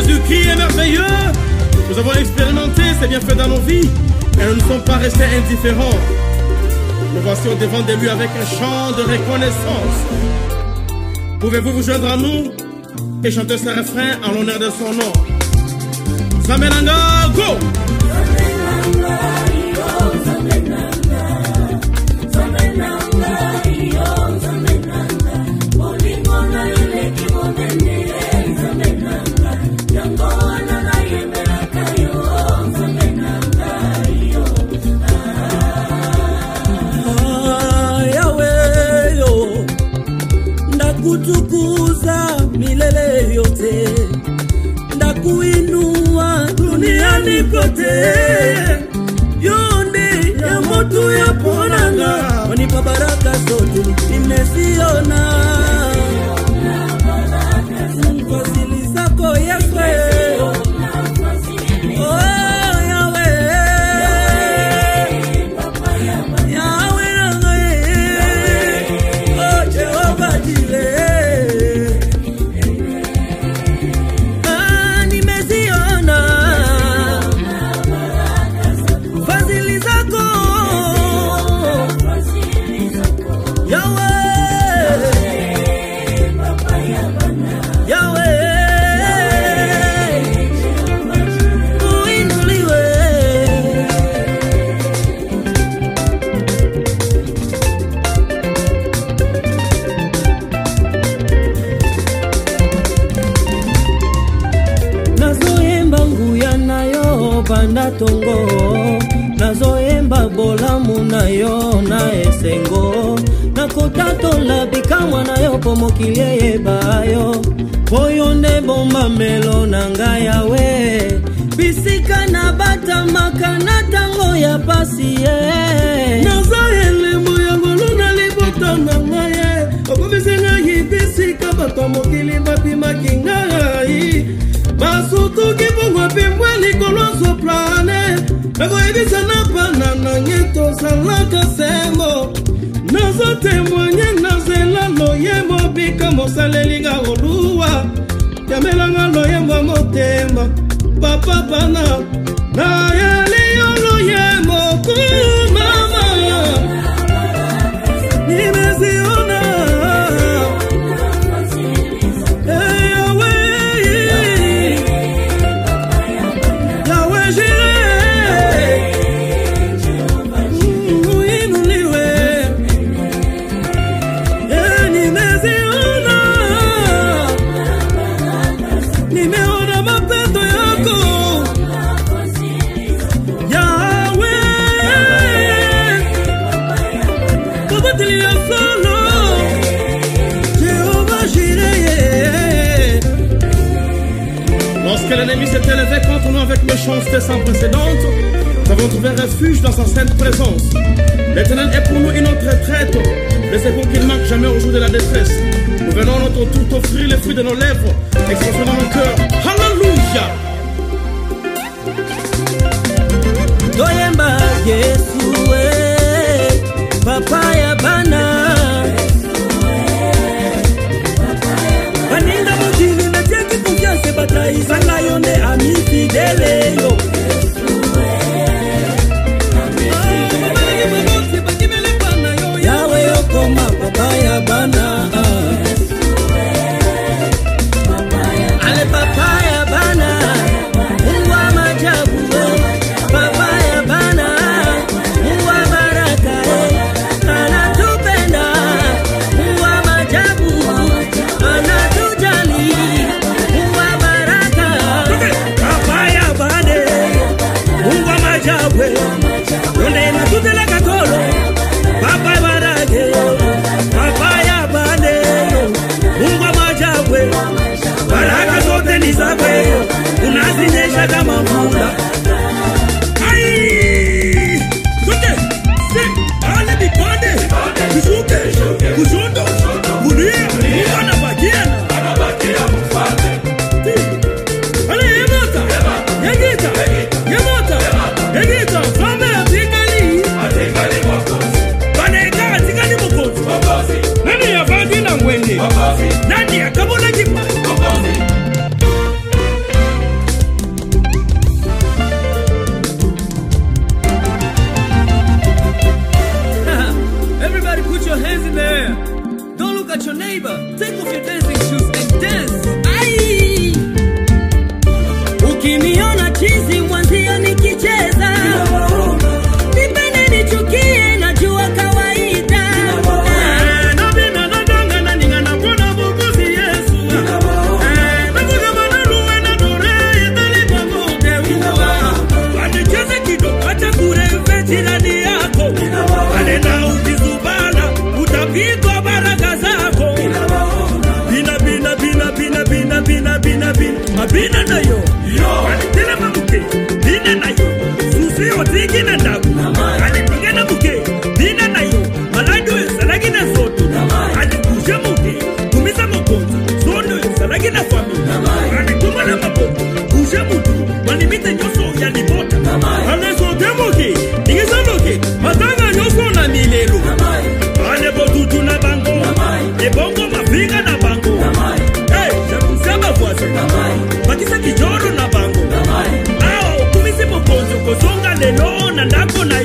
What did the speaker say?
Jésus-Christ est merveilleux. Nous avons expérimenté ses bienfaits dans nos vies et nous ne sommes pas restés indifférents. Nous voici au devant de lui avec un chant de reconnaissance. Pouvez-vous vous joindre à nous et chanter ce refrain en l'honneur de son nom? Zamenanga, go! Kutukuza milele yote, ndakuinua duniani kote. Yonde ya moto ya ponanga, wanipa baraka zote nimeziona. Fadhili zako Yesu, banda tongo, nazoemba bolamu na yo na esengo, nakotato labika mwana yo pomokilie yebayo, poyo nde bomba melo na ngai yawe, bisika na bata makana tango ya pasi ye, nazoele moya ngolo na libota na ngai, okomisenga yibisika bata mokili bapi makingai, basutu kibungwa pimbwe likoloso plane, nako ebisa na panana nyeto salaka sengo, nazo temwanye nazela loyembo bika mosaleliga oluwa, yamelanga loyembo motema, papa bana, na yaliyo loyembo kumama, nimeziona. Lorsque l'ennemi s'est élevé contre nous avec méchanceté sans précédente, nous avons trouvé refuge dans sa sainte présence. L'Éternel est pour nous une autre retraite, le secours qu'il manque jamais au jour de la détresse. Nous venons à notre tour t'offrir les fruits de nos lèvres, expansion dans nos cœurs. Hallelujah! Doyemba Yesue, Papa ya bana, Baninda mutini na jeki confiance bata isanga yonde ami fidèle yo. Yawe yokoma Papa ya bana, ale Papa ya bana, Mungu wa majabu, Papa ya bana, your neighbor, take off your dancing shoes and dance. Ai! Ukiniona chizi mwanzia nikicheza, nipende nichukie najua kawaida. Na bina na donga na ninga na pona bukuzi Yesu. Na kuja manaluwe na dure itali pamote uwa. Wanicheze kidogo hata kurembe jirani yako. Anena ukizubana utapigwa baraka zako. Bina bina bina bina bina bina bina bina bina na yo. Anitele mabuke bina na yo. Susi otiki na ndaku. Anipige na buke bina na yo. Malado salagi na soto. Anipuje muke kumisa mokonzi. Sono salagi na family. Anituma na maboto. Kuje mutu manimite nyoso ya libota. Anesote muke ningisa muke matanga nyoso na milelo. Anebo tutu na bango. Ebongo mafinga na bango. Hey, jakusema voisin. Bakisa kijoro na bango. Ao kumisi mokonzi kozonga lelo na ndako na